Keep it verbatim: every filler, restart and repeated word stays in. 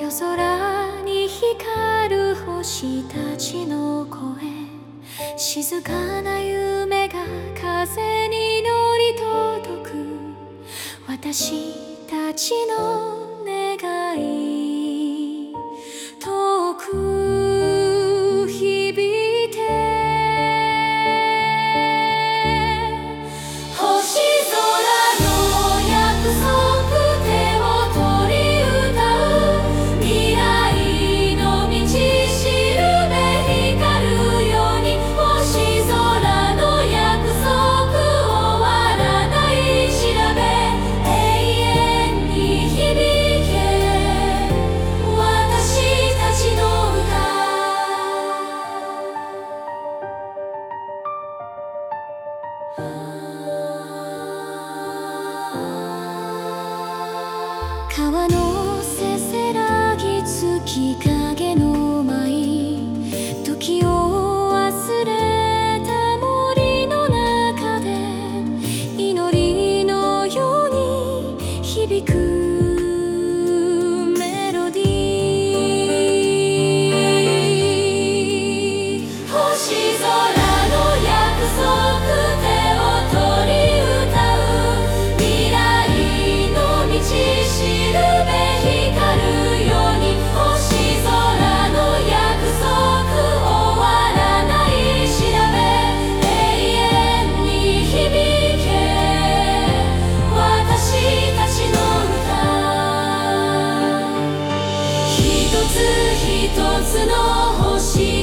夜空に光る星たちの声、静かな夢が風に乗り届く、私たちの願い遠く響いて、星空の約束、手を取り歌う、未来の道しるべ光るように、星空の約束、終わらない調べ、永遠に響け私たちの歌。川のせせらぎ、月影の舞、時を忘れた森の中で、祈りのように響くメロディー。星空の約束、手を取り歌う、未来の道しるべ光るように、星空の約束、終わらない調べ、永遠に響け私たちの歌。一つ一つの星